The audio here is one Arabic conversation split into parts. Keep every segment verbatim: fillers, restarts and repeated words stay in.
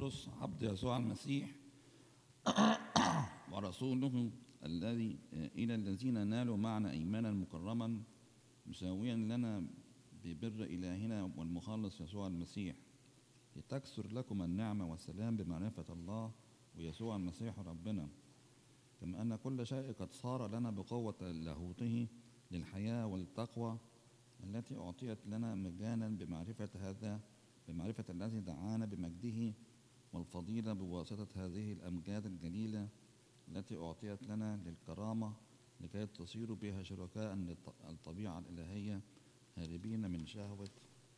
بطرس عبد يسوع المسيح ورسوله الذي إلى الذين نالوا معنا إيمانا مكرما مساويا لنا ببر إلهنا والمخلص يسوع المسيح، لتكثر لكم النعمة والسلام بمعرفة الله ويسوع المسيح ربنا، كما أن كل شيء قد صار لنا بقوة لاهوته للحياة والتقوى التي أعطيت لنا مجانا بمعرفة هذا بمعرفة الذي دعانا بمجده والفضيلة بواسطة هذه الأمجاد الجليلة التي أعطيت لنا للكرامة لكي تصيروا بها شركاء للطبيعة الإلهية هاربين من شهوة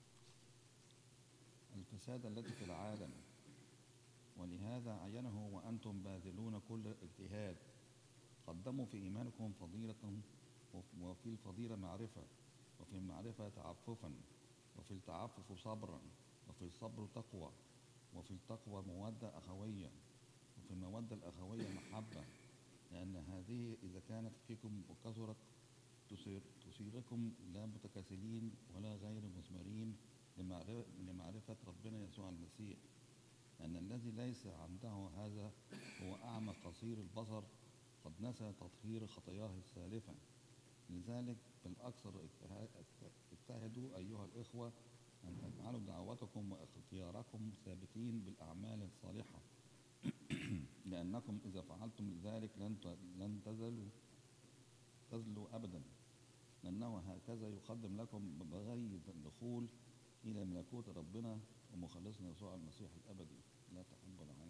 الفساد التي في العالم، ولهذا عينه وأنتم باذلون كل اجتهاد قدموا في إيمانكم فضيلة، وفي الفضيلة معرفة، وفي المعرفة تعففا، وفي التعفف صبرا، وفي الصبر تقوى، وفي التقوى مودة أخوية، وفي المودة الأخوية محبة، لأن هذه إذا كانت فيكم وكثرت تصيركم لا متكاسلين ولا غير مثمرين لمعرفة ربنا يسوع المسيح، لأن الذي ليس عنده هذا هو أعمى قصير البصر قد نسى تطهير خطاياه السالفة. لذلك بالأكثر اجتهدوا أيها الإخوة أن تجعلوا دعوتكم واختياركم ثابتين بالأعمال الصالحة لأنكم إذا فعلتم ذلك لن لن تزلوا تزلوا أبدا، لأنه هكذا يقدم لكم بغي الدخول إلى ملكوت ربنا ومخلصنا يسوع المسيح الأبدي. لا تحب العالم